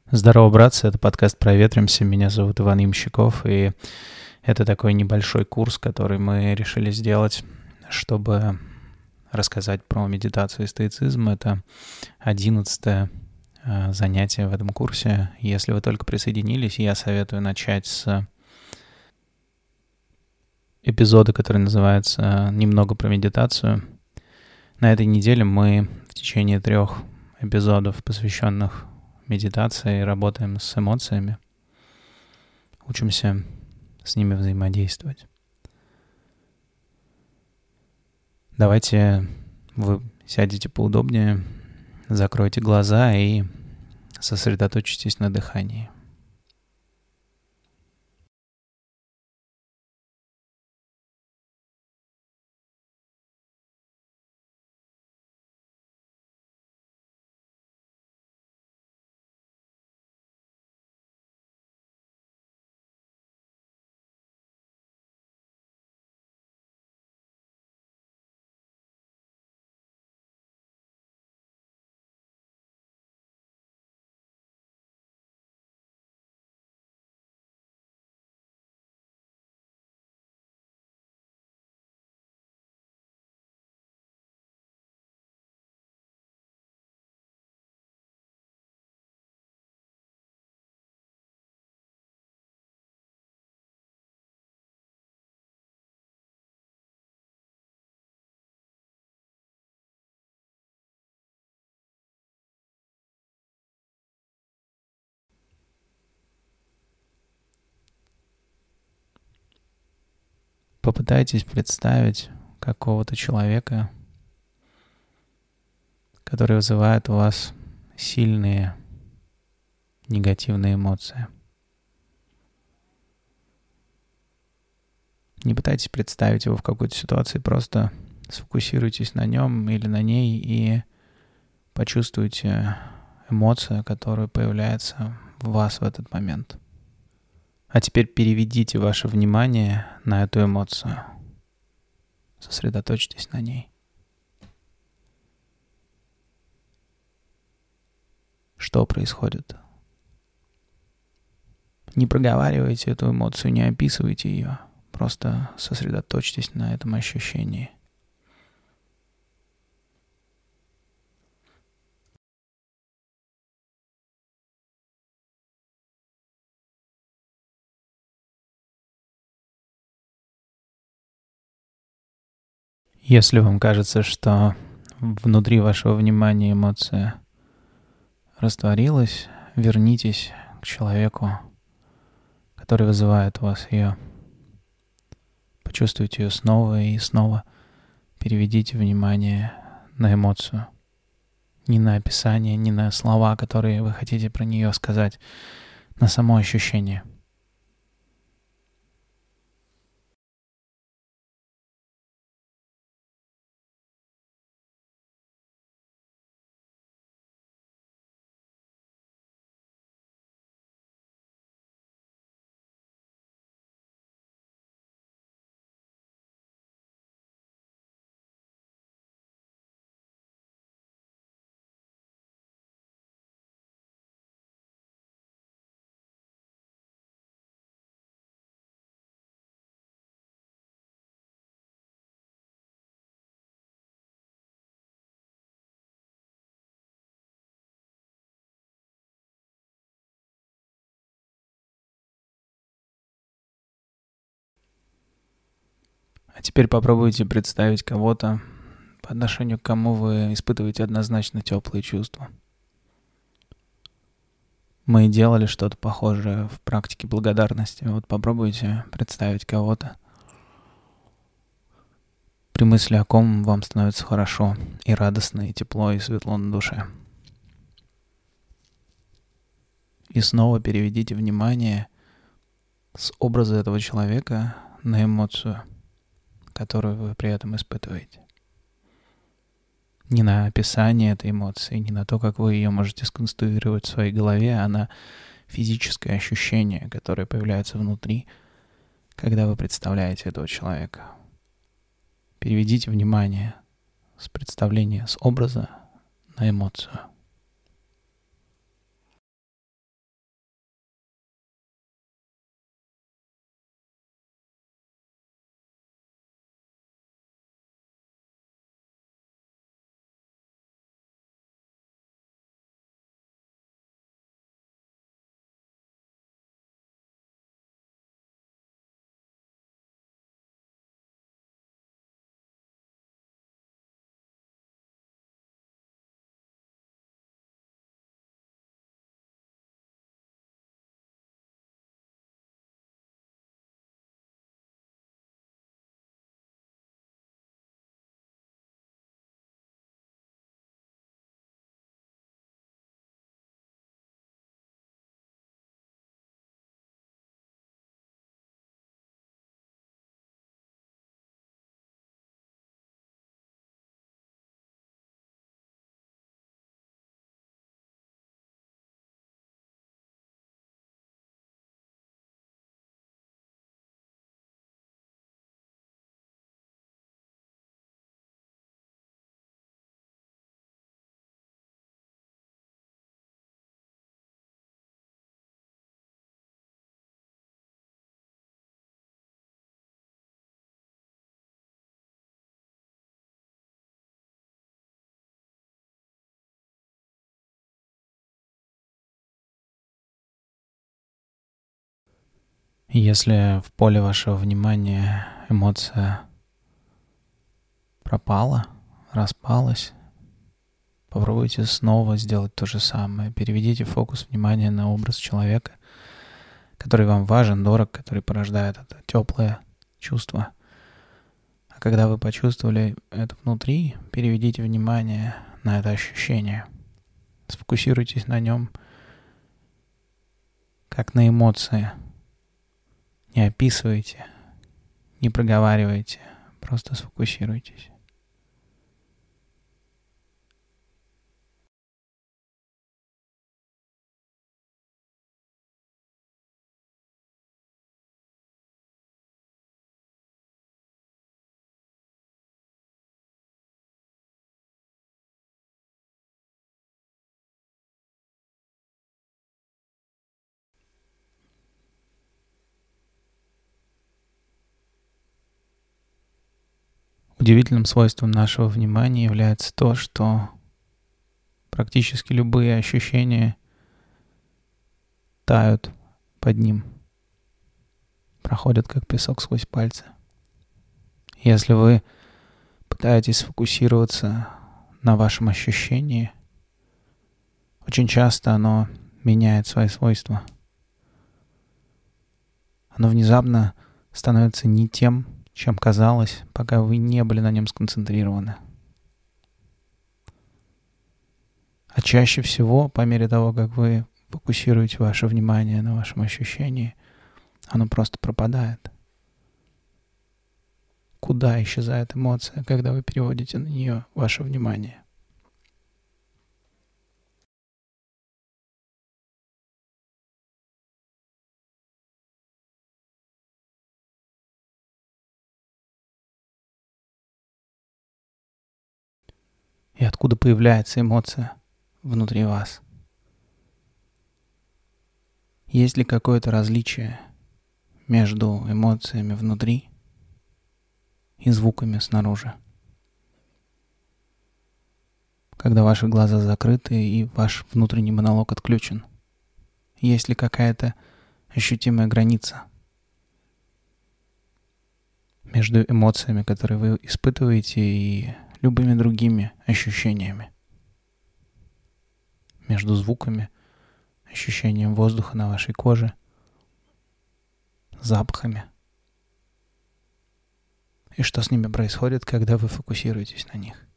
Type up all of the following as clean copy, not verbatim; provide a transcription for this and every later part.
Здорово, братцы, это подкаст «Проветримся». Меня зовут Иван Ямщиков, и это такой небольшой курс, который мы решили сделать, чтобы рассказать про медитацию и стоицизм. Это 11-е занятие в этом курсе. Если вы только присоединились, я советую начать с эпизода, который называется «Немного про медитацию». На этой неделе мы в течение 3 эпизодов, посвященных медитации, работаем с эмоциями, учимся с ними взаимодействовать. Давайте вы сядете поудобнее, закройте глаза и сосредоточьтесь на дыхании. Попытайтесь представить какого-то человека, который вызывает у вас сильные негативные эмоции. Не пытайтесь представить его в какой-то ситуации, просто сфокусируйтесь на нем или на ней и почувствуйте эмоцию, которая появляется в вас в этот момент. А теперь переведите ваше внимание на эту эмоцию. Сосредоточьтесь на ней. Что происходит? Не проговаривайте эту эмоцию, не описывайте ее. Просто сосредоточьтесь на этом ощущении. Если вам кажется, что внутри вашего внимания эмоция растворилась, вернитесь к человеку, который вызывает у вас ее. Почувствуйте ее снова и снова. Переведите внимание на эмоцию. Не на описание, не на слова, которые вы хотите про нее сказать, на само ощущение. А теперь попробуйте представить кого-то, по отношению к кому вы испытываете однозначно теплые чувства. Мы делали что-то похожее в практике благодарности. Вот попробуйте представить кого-то, при мысли о ком вам становится хорошо и радостно, и тепло, и светло на душе. И снова переведите внимание с образа этого человека на эмоцию, которую вы при этом испытываете. Не на описание этой эмоции, не на то, как вы ее можете сконструировать в своей голове, а на физическое ощущение, которое появляется внутри, когда вы представляете этого человека. Переведите внимание с представления, с образа на эмоцию. Если в поле вашего внимания эмоция пропала, распалась, попробуйте снова сделать то же самое. Переведите фокус внимания на образ человека, который вам важен, дорог, который порождает это теплое чувство. А когда вы почувствовали это внутри, переведите внимание на это ощущение. Сфокусируйтесь на нем, как на эмоции. Не описывайте, не проговаривайте, просто сфокусируйтесь. Удивительным свойством нашего внимания является то, что практически любые ощущения тают под ним, проходят как песок сквозь пальцы. Если вы пытаетесь сфокусироваться на вашем ощущении, очень часто оно меняет свои свойства. Оно внезапно становится не тем, чем казалось, пока вы не были на нем сконцентрированы. А чаще всего, по мере того, как вы фокусируете ваше внимание на вашем ощущении, оно просто пропадает. Куда исчезает эмоция, когда вы переводите на нее ваше внимание? И откуда появляется эмоция внутри вас? Есть ли какое-то различие между эмоциями внутри и звуками снаружи? Когда ваши глаза закрыты и ваш внутренний монолог отключен, есть ли какая-то ощутимая граница между эмоциями, которые вы испытываете, и любыми другими ощущениями? Между звуками, ощущением воздуха на вашей коже, запахами. И что с ними происходит, когда вы фокусируетесь на них?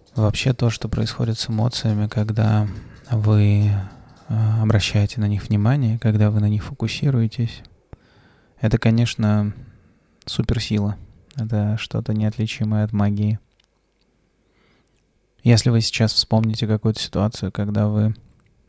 Вообще то, что происходит с эмоциями, когда вы обращаете на них внимание, когда вы на них фокусируетесь, это, конечно, суперсила. Это что-то неотличимое от магии. Если вы сейчас вспомните какую-то ситуацию, когда вы,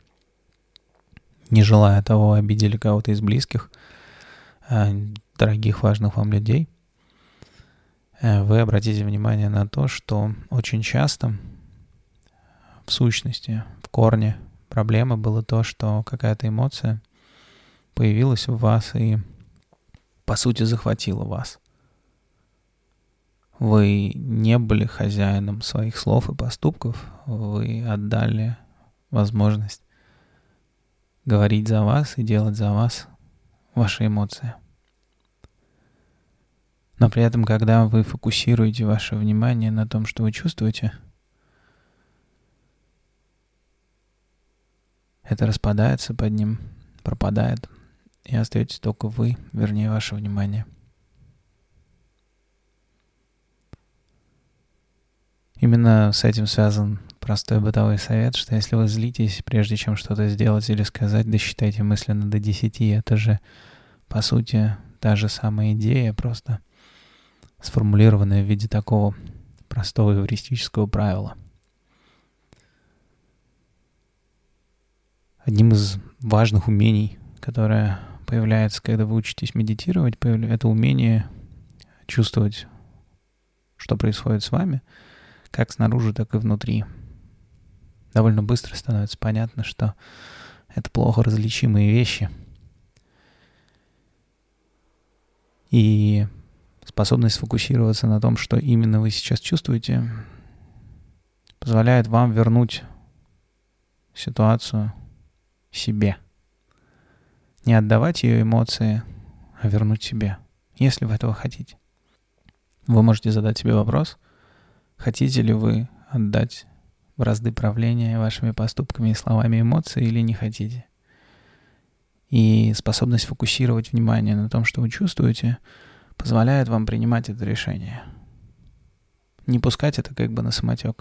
не желая того, обидели кого-то из близких, дорогих, важных вам людей, вы обратите внимание на то, что очень часто в сущности, в корне проблемы было то, что какая-то эмоция появилась в вас и, по сути, захватила вас. Вы не были хозяином своих слов и поступков, вы отдали возможность говорить за вас и делать за вас ваши эмоции. Но при этом, когда вы фокусируете ваше внимание на том, что вы чувствуете, это распадается под ним, пропадает, и остаетесь только вы, вернее, ваше внимание. Именно с этим связан простой бытовой совет, что если вы злитесь, прежде чем что-то сделать или сказать, досчитайте мысленно до 10. Это же, по сути, та же самая идея, просто сформулированная в виде такого простого эвристического правила. Одним из важных умений, которое появляется, когда вы учитесь медитировать, это умение чувствовать, что происходит с вами, как снаружи, так и внутри. Довольно быстро становится понятно, что это плохо различимые вещи. И способность сфокусироваться на том, что именно вы сейчас чувствуете, позволяет вам вернуть ситуацию себе. Не отдавать ее эмоции, а вернуть себе, если вы этого хотите. Вы можете задать себе вопрос, хотите ли вы отдать бразды правления вашими поступками и словами эмоции или не хотите. И способность фокусировать внимание на том, что вы чувствуете, позволяет вам принимать это решение. Не пускать это как бы на самотек.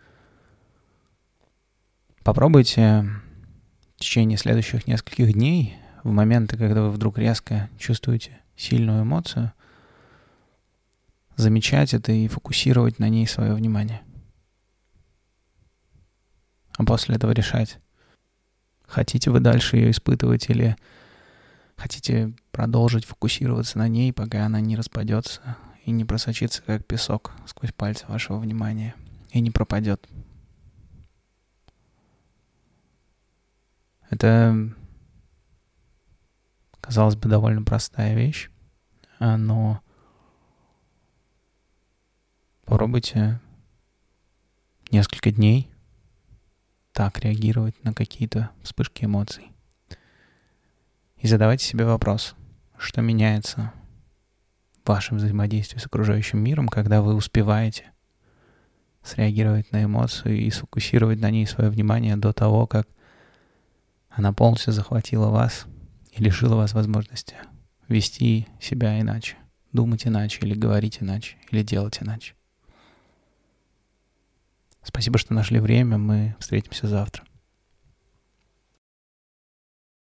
Попробуйте в течение следующих нескольких дней, в моменты, когда вы вдруг резко чувствуете сильную эмоцию, замечать это и фокусировать на ней свое внимание. А после этого решать, хотите вы дальше ее испытывать или хотите продолжить фокусироваться на ней, пока она не распадется и не просочится, как песок, сквозь пальцы вашего внимания и не пропадет. Это, казалось бы, довольно простая вещь, но попробуйте несколько дней так реагировать на какие-то вспышки эмоций. И задавайте себе вопрос, что меняется в вашем взаимодействии с окружающим миром, когда вы успеваете среагировать на эмоцию и сфокусировать на ней свое внимание до того, как она полностью захватила вас и лишила вас возможности вести себя иначе, думать иначе, или говорить иначе, или делать иначе. Спасибо, что нашли время. Мы встретимся завтра.